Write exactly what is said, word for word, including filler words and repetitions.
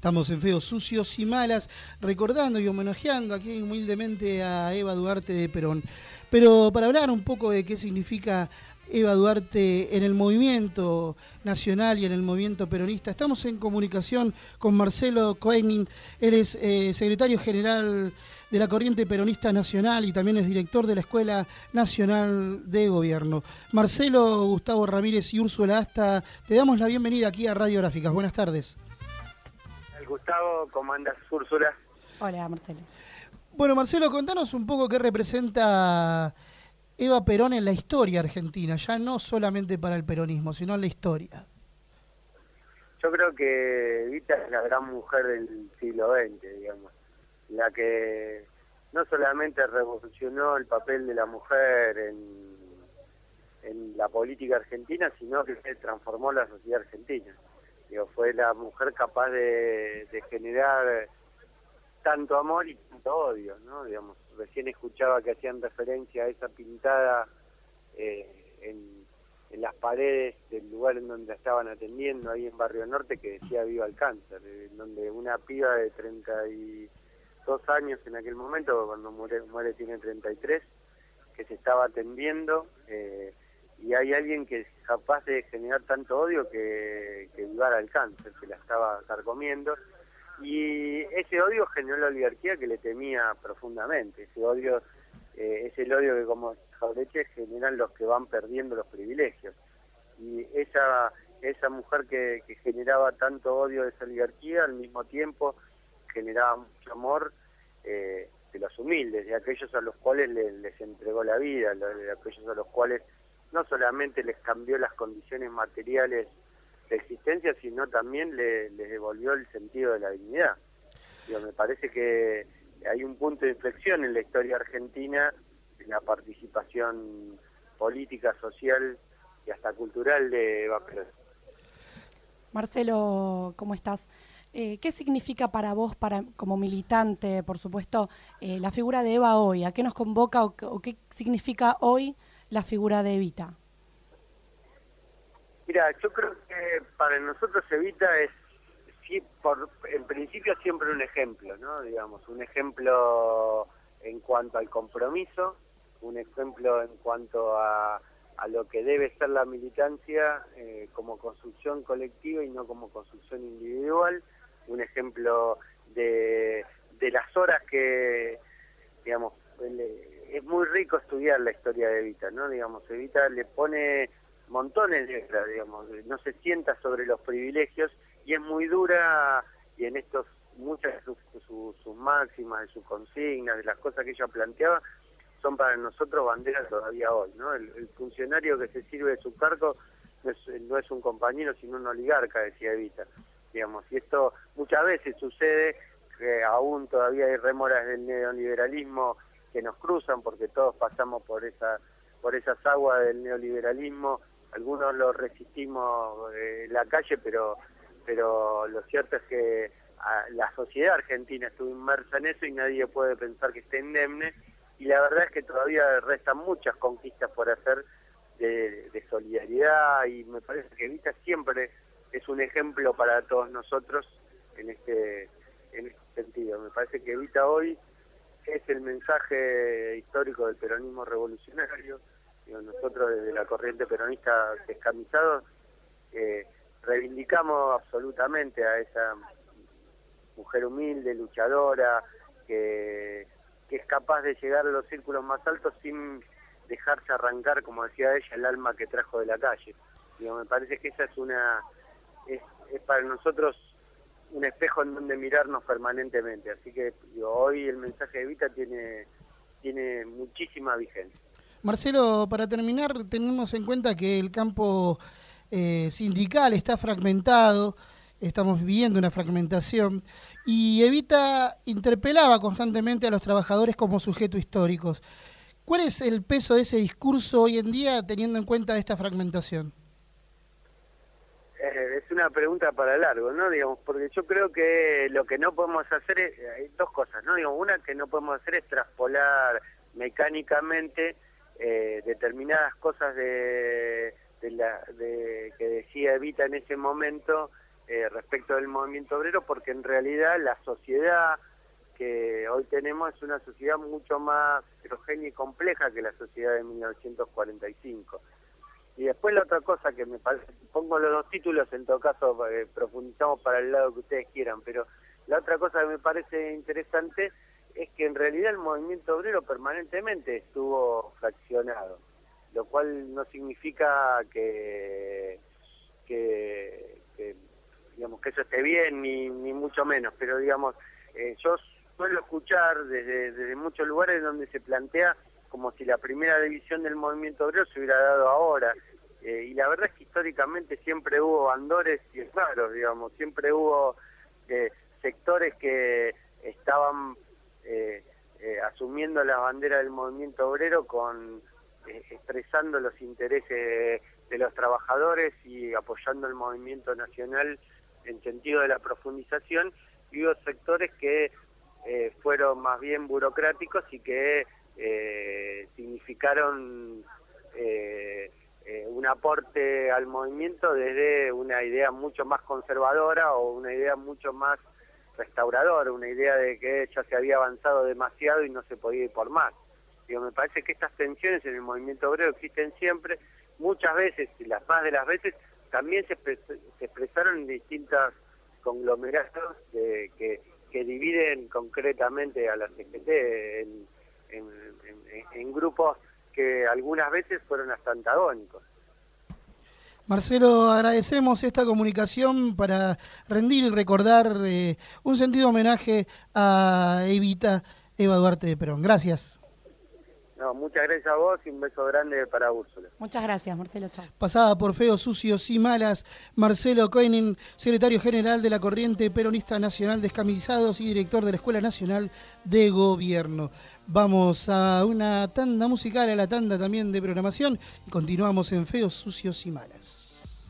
Estamos en Feos Sucios y Malas, recordando y homenajeando aquí humildemente a Eva Duarte de Perón. Pero para hablar un poco de qué significa Eva Duarte en el movimiento nacional y en el movimiento peronista, estamos en comunicación con Marcelo Koenig. Él es eh, secretario general de la Corriente Peronista Nacional y también es director de la Escuela Nacional de Gobierno. Marcelo, Gustavo Ramírez y Úrsula Asta, te damos la bienvenida aquí a Radiográficas. Buenas tardes. Gustavo, ¿cómo andas, Úrsula? Hola, Marcelo. Bueno, Marcelo, contanos un poco qué representa Eva Perón en la historia argentina, ya no solamente para el peronismo, sino en la historia. Yo creo que Evita es la gran mujer del siglo veinte, digamos, la que no solamente revolucionó el papel de la mujer en, en la política argentina, sino que transformó la sociedad argentina. Digo, fue la mujer capaz de, de generar tanto amor y tanto odio, ¿no? Digamos, recién escuchaba que hacían referencia a esa pintada eh, en, en las paredes del lugar en donde estaban atendiendo, ahí en Barrio Norte, que decía Viva el Cáncer, en donde una piba de treinta y dos años en aquel momento, cuando muere, muere tiene treinta y tres, que se estaba atendiendo, eh, y hay alguien que es capaz de generar tanto odio que, que vivara el cáncer, que la estaba carcomiendo, y ese odio generó la oligarquía que le temía profundamente. Ese odio eh, es el odio que, como Jauretche, generan los que van perdiendo los privilegios, y esa esa mujer que, que generaba tanto odio de esa oligarquía, al mismo tiempo generaba mucho amor eh, de los humildes, de aquellos a los cuales les, les entregó la vida, de aquellos a los cuales no solamente les cambió las condiciones materiales de existencia, sino también le, les devolvió el sentido de la dignidad. Digo, me parece que hay un punto de inflexión en la historia argentina, en la participación política, social y hasta cultural de Eva Perón. Marcelo, ¿cómo estás? Eh, ¿Qué significa para vos, para como militante, por supuesto, eh, la figura de Eva hoy? ¿A qué nos convoca o, o qué significa hoy la figura de Evita? Mira, yo creo que para nosotros Evita es, sí, por, en principio, siempre un ejemplo, ¿no? Digamos, un ejemplo en cuanto al compromiso, un ejemplo en cuanto a, a lo que debe ser la militancia eh, como construcción colectiva y no como construcción individual, un ejemplo de, de las horas que, digamos, le, es muy rico estudiar la historia de Evita, ¿no? Digamos, Evita le pone montones de letras, digamos, no se sienta sobre los privilegios y es muy dura, y en estos muchas de sus, sus, sus máximas, de sus consignas, de las cosas que ella planteaba, son para nosotros banderas todavía hoy, ¿no? El, el funcionario que se sirve de su cargo no es, no es un compañero, sino un oligarca, decía Evita, digamos, y esto muchas veces sucede, que aún todavía hay rémoras del neoliberalismo que nos cruzan, porque todos pasamos por esa por esas aguas del neoliberalismo, algunos lo resistimos eh, en la calle, pero pero lo cierto es que a, la sociedad argentina estuvo inmersa en eso y nadie puede pensar que esté indemne, y la verdad es que todavía restan muchas conquistas por hacer de, de solidaridad, y me parece que Evita siempre es un ejemplo para todos nosotros en este, en este sentido. Me parece que Evita hoy es el mensaje histórico del peronismo revolucionario. Digo, nosotros desde la Corriente Peronista Descamisados eh, reivindicamos absolutamente a esa mujer humilde, luchadora, que, que es capaz de llegar a los círculos más altos sin dejarse arrancar, como decía ella, el alma que trajo de la calle. Digo, me parece que esa es una es, es para nosotros un espejo en donde mirarnos permanentemente, así que digo, hoy el mensaje de Evita tiene, tiene muchísima vigencia. Marcelo, para terminar, tenemos en cuenta que el campo eh, sindical está fragmentado, estamos viviendo una fragmentación, y Evita interpelaba constantemente a los trabajadores como sujetos históricos. ¿Cuál es el peso de ese discurso hoy en día teniendo en cuenta esta fragmentación? Es una pregunta para largo, ¿no? Digamos, porque yo creo que lo que no podemos hacer es, hay dos cosas, ¿no? Digamos, una que no podemos hacer es traspolar mecánicamente eh, determinadas cosas de, de la de que decía Evita en ese momento eh, respecto del movimiento obrero, porque en realidad la sociedad que hoy tenemos es una sociedad mucho más heterogénea y compleja que la sociedad de mil novecientos cuarenta y cinco. Y después la otra cosa que me parece, pongo los dos títulos, en todo caso eh, profundizamos para el lado que ustedes quieran, pero la otra cosa que me parece interesante es que en realidad el movimiento obrero permanentemente estuvo fraccionado, lo cual no significa que, que, que digamos que eso esté bien, ni, ni mucho menos, pero digamos, eh, yo suelo escuchar desde, desde muchos lugares donde se plantea como si la primera división del movimiento obrero se hubiera dado ahora, eh, y la verdad es que históricamente siempre hubo bandores y raros, digamos, siempre hubo eh, sectores que estaban eh, eh, asumiendo la bandera del movimiento obrero con eh, expresando los intereses de los trabajadores y apoyando el movimiento nacional en sentido de la profundización, y hubo sectores que eh, fueron más bien burocráticos y que eh, significaron eh, eh, un aporte al movimiento desde una idea mucho más conservadora o una idea mucho más restauradora, una idea de que ya se había avanzado demasiado y no se podía ir por más. Digo, me parece que estas tensiones en el movimiento obrero existen siempre, muchas veces, y las más de las veces, también se, se expresaron en distintos conglomerados de, que, que dividen concretamente a la C G T en, en, en, en grupos que algunas veces fueron hasta antagónicos. Marcelo, agradecemos esta comunicación para rendir y recordar eh, un sentido homenaje a Evita, Eva Duarte de Perón. Gracias. No, muchas gracias a vos y un beso grande para Úrsula. Muchas gracias, Marcelo. Chao. Pasada por feos, sucios y malas, Marcelo Koenig, secretario general de la Corriente Peronista Nacional Descamisados y director de la Escuela Nacional de Gobierno. Vamos a una tanda musical, a la tanda también de programación, y continuamos en Feos, Sucios y Malas.